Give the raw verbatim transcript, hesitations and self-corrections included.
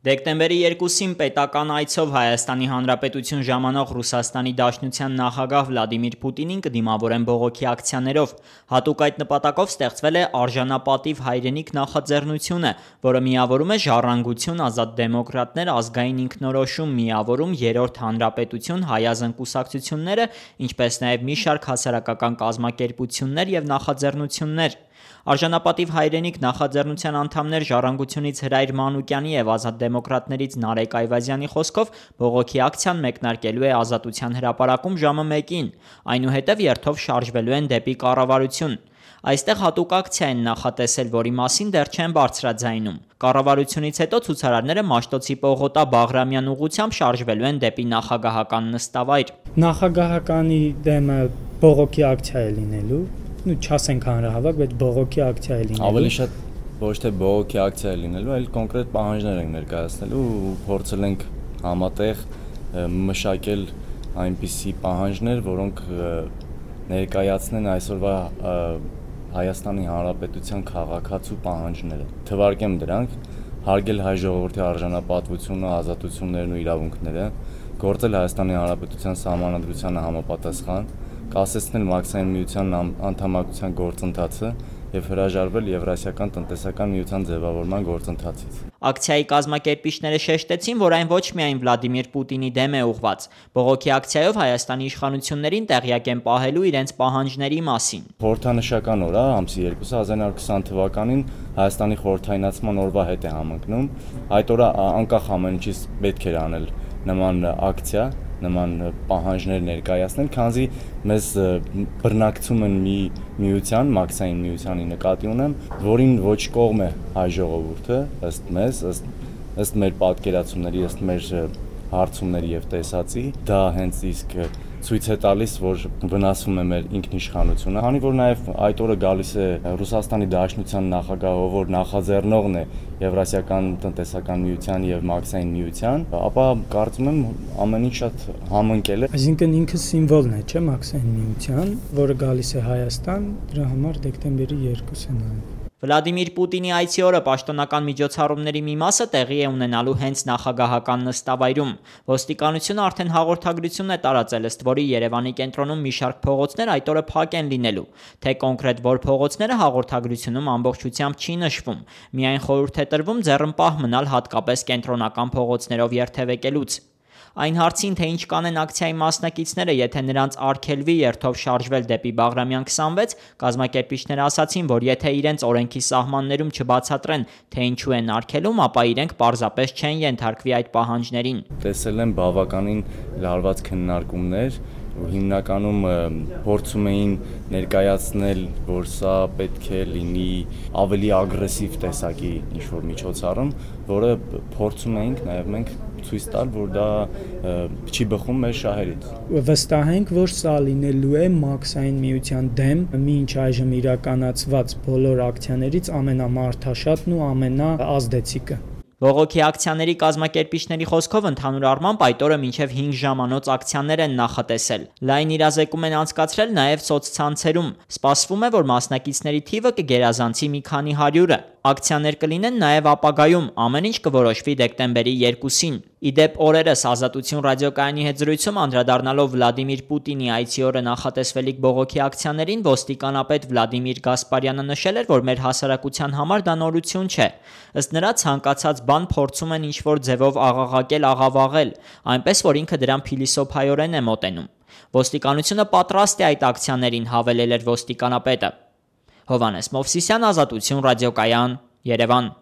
Դեկտեմբերի երկուսին պետական այցով Հայաստանի Հանրապետություն ժամանող Ռուսաստանի Դաշնության նախագահ Վլադիմիր Պուտինին կդիմավորեն բողոքի ակցիաներով։ Հատուկ այդ նպատակով ստեղծվել է արժանապատիվ հայրենիք նախաձեռնությունը, որը միավորում է Ժառանգություն, Ազատ դեմոկրատներ, Ազգային ինքնորոշում, Միավորում, Երրորդ հանրապետություն, Հայ ազգ կուսակցությունները, ինչպես նաև մի շարք հասարակական կազմակերպություններ և նախաձեռնություններ։ Արժանապատիվ հայրենիք նախաձեռնության անդամներ Ժառանգությունից Հրայր Մանուկյանի և Ազատ դեմոկրատներից Նարեկ Այվազյանի խոսքով բողոքի ակցիան մեկնարկելու է Ազատության հրապարակում ժամը մեկին, այնուհետև երթով շարժվելու են դեպի կառավարություն։ Այստեղ հատուկ ակցիա են նախատեսել, որի մասին դեռ չեն բարձրաձայնում։ Կառավարությունից հետո ցուցարարները Մաշտոցի պողոտա Բաղրամյան ուղղությամբ շարժվելու են դեպի նախագահական նստավայր։ Նախագահականի դեմը բողոքի ակցիա է լինելու, ну չասենք հանրահավաք, բայց բողոքի ակցիա է լինելու։ Ավելի շատ ոչ թե բողոքի ակցիա է լինելու, այլ կոնկրետ պահանջներ ենք ներկայացնելու ու փորձել ենք համատեղ մշակել այնպիսի պահանջներ, որոնք ներկայացնեն այսօրվա Հայաստանի Հանրապետության քաղաքացու պահանջները։ Թվարկեմ դրանք՝ հարգել հայ ժողովրդի արժանապատվությունը, ազատություններն ու իրավունքները, գործել Հայաստանի Հանրապետության Սահմանադրությանը համապատասխան, կասեցնել Մաքսային միության անդամակցության գործընթացը և հրաժարվել Եվրասիական տնտեսական միության ձևավորման գործընթացից։ Ակցիայի կազմակերպիչները շեշտեցին, որ այն ոչ միայն Վլադիմիր Պուտինի դեմ է ուղղված։ Բողոքի ակցիայով Հայաստանի իշխանություններին տեղյակ են պահելու իրենց պահանջների մասին։ Խորհրդանշական օր է, ամսի երկուսը հազար ինը հարյուր քսան թվականին Հայաստանի խորհրդայնացման օրվա հետ է համընկնում։ Այդ օրը անկախ ամեն ինչից պետք էր անել նման ակցիա, նման պահանջներ ներկայացնել, քանզի մեզ բռնակցում են մի միության, Մաքսային միությանի նկատի ունեմ, որին ոչ կողմ է հայ ժողովուրդը, ըստ մեզ, ըստ, ըստ մեր պատկերացումների, ըստ մեր հարցումների և տեսածի, դա հենց իսկ ցույց է տալիս, որ վնասվում է մեր ինքնիշխանությունը, քանի որ նաև այդ օրը գալիս է Ռուսաստանի Դաշնության նախագահը, որ նախաձեռնողն է Եվրասիական տնտեսական միության և Մաքսային միության, ապա կարծում եմ ամեն ինչ շատ համընկել է։ Այսինքն ինքը սիմվոլն է, չէ՞, Մաքսային միության, որը գալիս է Հայաստան, դրա համար դեկտեմբերի երկուսը նաև։ Վլադիմիր Պուտինի այցի օրը պաշտոնական միջոցառումների մի մասը տեղի է ունենալու հենց նախագահական նստավայրում։ Ոստիկանությունը արդեն հաղորդագրություն է տարածել, ըստ որի Երևանի կենտրոնում մի շարք փողոցներ այդ օրը փակ են լինելու։ Թե կոնկրետ որ փողոցները հաղորդագրությունում ամբողջությամբ չի նշվում։ Միայն խորհուրդ է տրվում ձեռնպահ մնալ հատկապես կենտրոնական փողոցներով երթևեկելուց։ Այն հարցին, թե ինչ կանեն ակցիայի մասնակիցները, եթե նրանց արգելվի երթով շարժվել դեպի Բաղրամյան քսանվեց, կազմակերպիչները ասացին, որ եթե իրենց օրենքի սահմաններում չբացատրեն, թե ինչու են արգելում, ապա իրենք պարզապես չեն ենթարկվի այդ պահանջներին։ Տեսել են բավականին լարված քննարկումներ, հիմնականում փորձում էին ներկայացնել, որ սա պետք է լինի ավելի ագրեսիվ տեսակի ինչ-որ միջոցառում, որը փորձում էինք նաև մենք ցույց տալ, որ դա չի բխում մեր շահերից։ Վստահ ենք, որ սա լինելու է Մաքսային միության դեմ մինչ այժմ իրականացված բոլոր ակցիաներից ամենամարդաշատն ու ամենաազդեցիկը։ Բողոքի ակցիաների կազմակերպիչների խոսքով ընդհանուր առմամբ այդ օրը մինչև հինգ ժամանոց ակցիաներ են նախատեսել։ Լայն իրազեկում են անցկացրել նաև սոցցանցերում։ Սպասվում է, որ մասնակիցների թիվը կգերազանցի մի քանի հարյուրը։ Ակցիաներ կլինեն նաև ապագայում, ամեն ինչ կորոշվի դեկտեմբերի երկուսին։ Ի դեպ օրերս Ազատություն ռադիոկայանի հետ զրույցում անդրադառնալով Վլադիմիր Պուտինի այցի օրը նախատեսվելիք բողոքի ակցիաներին, ոստիկանապետ Վլադիմիր Գասպարյանը նշել էր, որ մեր հասարակության համար դա նորություն չէ։ Ըստ նրա ցանկացած բան փորձում են ինչ-որ ձևով աղաղակել, աղավաղել, այնպես որ ինքը դրան փիլիսոփայորեն է մոտենում։ Ոստիկանությունը պատրաստ է այդ ակցիաներին, հավելել էր ոստիկանապետը։ Հովհաննես Մովսիսյան, Ազատություն ռադիոկայան, Երևան։